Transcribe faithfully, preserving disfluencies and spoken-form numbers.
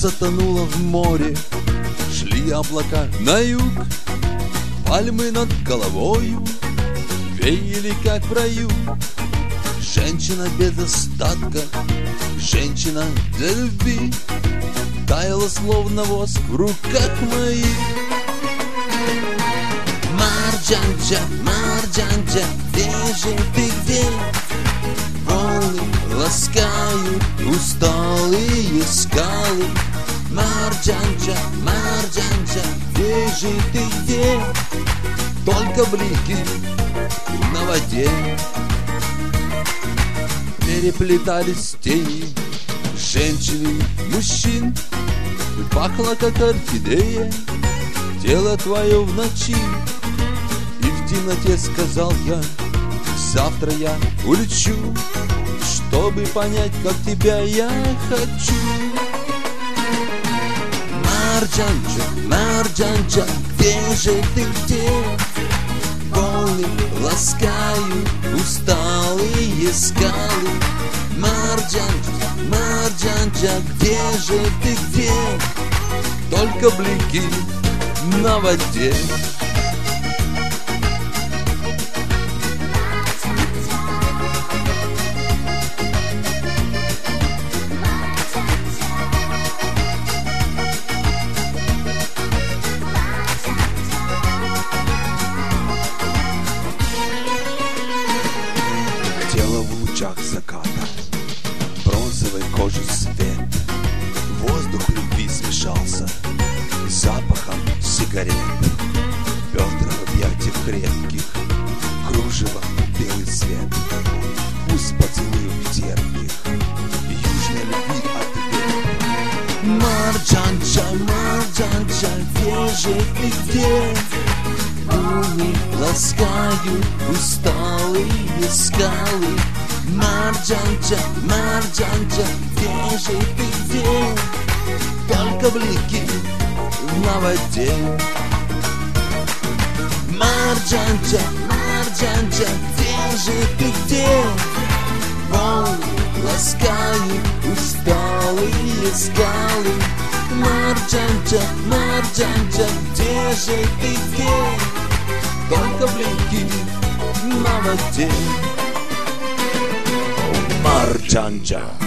солнце тонуло в море, шли облака на юг, пальмы над головою веяли, как в раю. Женщина без остатка, женщина для любви, таяла, словно воск в руках моих. Марджанджа, Марджанджа, где же ты, где? Волны ласкают усталые скалы. Марджанджа, Марджанджа, где же ты, где? Только блики на воде. Переплетались тени женщин и мужчин, и пахло, как орхидея, тело твое в ночи. И в темноте сказал я: завтра я улечу, чтобы понять, как тебя я хочу. Марджанджа, Марджанджа, где же ты, где? Волны ласкают усталые скалы. Марджанджа, Марджанджа, где же ты, где? Только блики на воде. Тело в лучах заката, бронзовой кожи свет, воздух любви смешался с запахом сигарет. Бедра в объятиях крепких, кружево белый свет, вкус поцелуев терпких, южной любви ответ. Марджанджа, Марджанджа, где же ты, где? Волны ласкают усталые скалы. Марджанджа, Марджанджа, где же ты, где? Только блики на воде. Марджанджа, Марджанджа, где же ты, где? Волны ласкают усталые скалы. Марджанджа, Марджанджа, где же ты, где? Только блики на воде. Марджанджа.